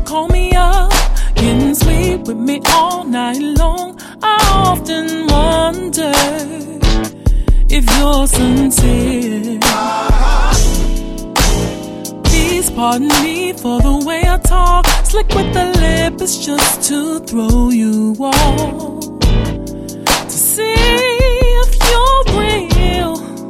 call me up, getting sweet with me all night long. I often wonder if you're sincere. Please pardon me for the way I talk. Slick with the lip, it's just to throw you off, to see if you're real.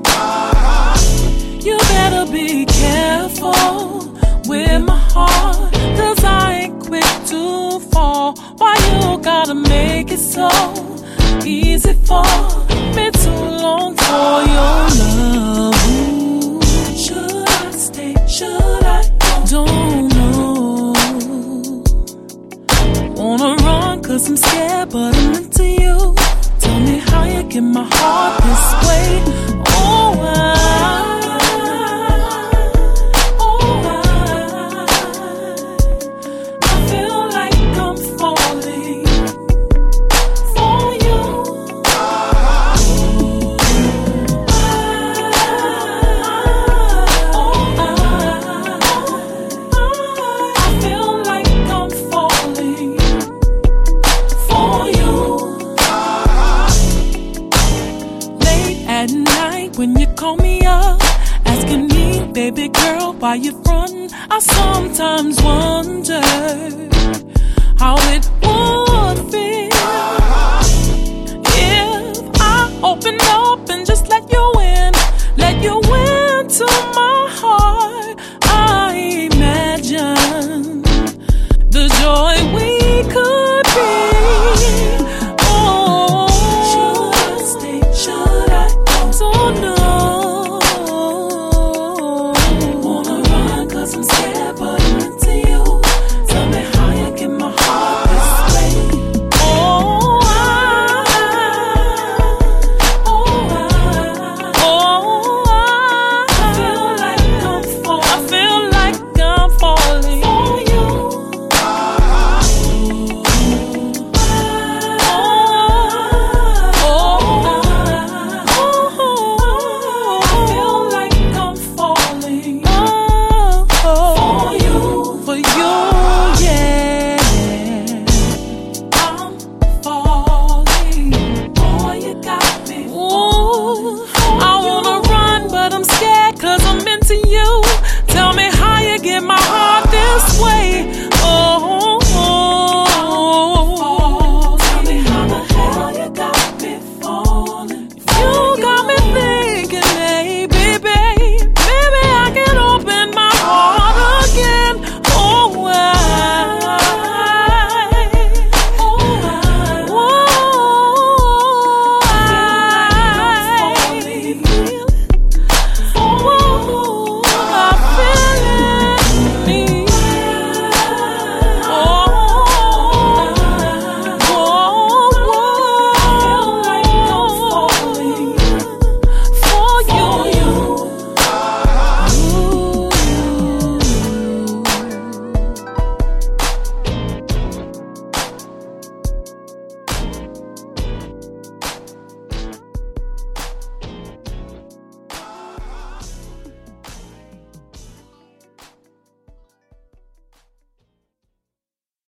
You better be careful with my heart, 'cause I ain't quick to fall. Why you gotta make it so easy for me to long for your love? Ooh, should I stay? Should I go? Don't know. Wanna run 'cause I'm scared, but I'm into you. Tell me how you get my heart this way. Oh, I feel like I'm falling for you. I feel like I'm falling for you. Late at night when you call me up, asking me, baby girl, why you frontin'? I sometimes wonder how it would feel